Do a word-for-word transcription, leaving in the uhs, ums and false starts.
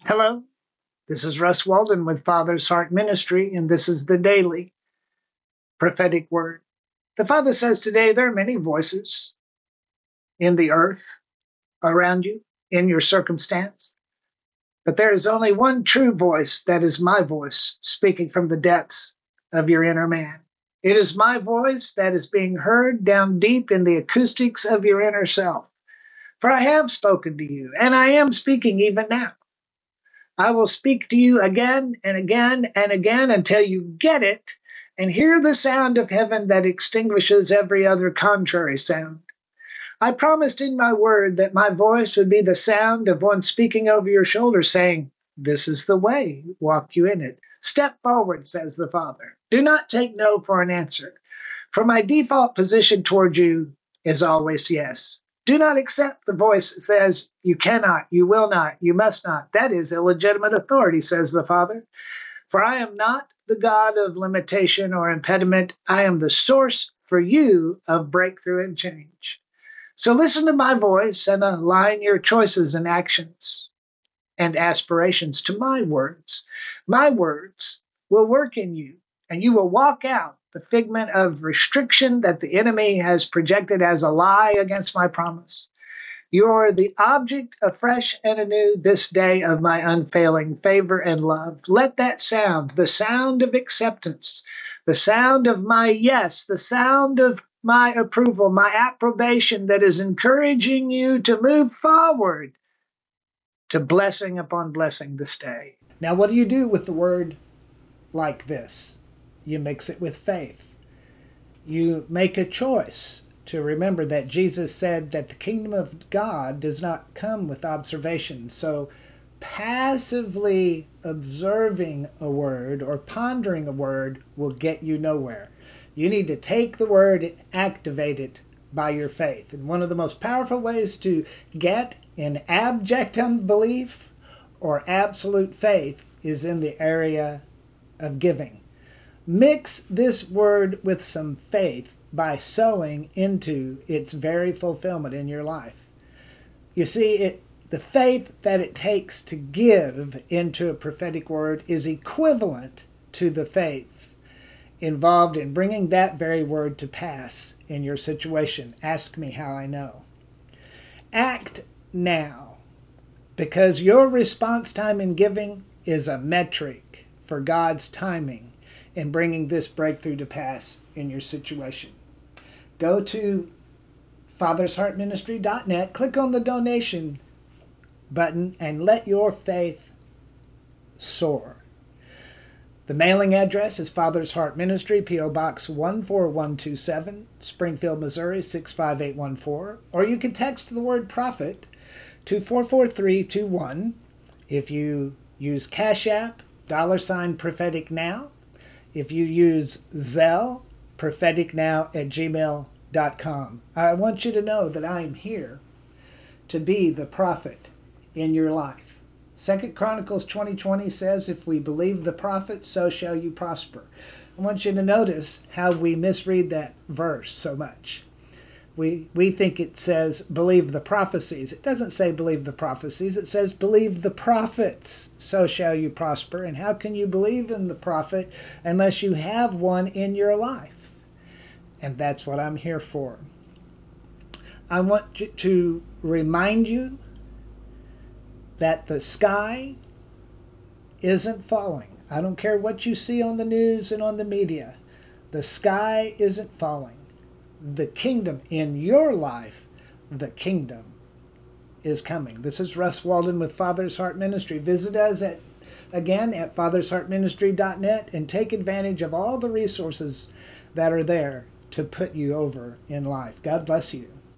Hello, this is Russ Walden with Father's Heart Ministry, and this is the daily prophetic word. The Father says today there are many voices in the earth around you, in your circumstance, but there is only one true voice that is my voice speaking from the depths of your inner man. It is my voice that is being heard down deep in the acoustics of your inner self. For I have spoken to you, and I am speaking even now. I will speak to you again and again and again until you get it and hear the sound of heaven that extinguishes every other contrary sound. I promised in my word that my voice would be the sound of one speaking over your shoulder saying, "This is the way, walk you in it. Step forward," says the Father. Do not take no for an answer, for my default position toward you is always yes. Do not accept the voice that says, "You cannot, you will not, you must not." That is illegitimate authority, says the Father. For I am not the God of limitation or impediment. I am the source for you of breakthrough and change. So listen to my voice and align your choices and actions and aspirations to my words. My words will work in you, and you will walk out the figment of restriction that the enemy has projected as a lie against my promise. You are the object afresh and anew this day of my unfailing favor and love. Let that sound, the sound of acceptance, the sound of my yes, the sound of my approval, my approbation that is encouraging you to move forward to blessing upon blessing this day. Now, what do you do with the word like this? You mix it with faith. You make a choice to remember that Jesus said that the kingdom of God does not come with observation. So passively observing a word or pondering a word will get you nowhere. You need to take the word and activate it by your faith. And one of the most powerful ways to get in abject unbelief or absolute faith is in the area of giving. Mix this word with some faith by sowing into its very fulfillment in your life. You see, it the faith that it takes to give into a prophetic word is equivalent to the faith involved in bringing that very word to pass in your situation. Ask me how I know. Act now, because your response time in giving is a metric for God's timing in bringing this breakthrough to pass in your situation. Go to fathers heart ministry dot net, click on the donation button, and let your faith soar. The mailing address is Father's Heart Ministry, P O Box one four one two seven, Springfield, Missouri six five eight one four, or you can text the word prophet to four four three two one. If you use Cash App, dollar sign prophetic now. If you use Zelle, prophetic now at gmail dot com. I want you to know that I am here to be the prophet in your life. Second Chronicles twenty twenty says, if we believe the prophet, so shall you prosper. I want you to notice how we misread that verse so much. We, we think it says, believe the prophecies. It doesn't say believe the prophecies. It says, believe the prophets, so shall you prosper. And how can you believe in the prophet unless you have one in your life? And that's what I'm here for. I want to remind you that the sky isn't falling. I don't care what you see on the news and on the media. The sky isn't falling. The kingdom in your life, the kingdom is coming. This is Russ Walden with Father's Heart Ministry. Visit us at again at fathers heart ministry dot net and take advantage of all the resources that are there to put you over in life. God bless you.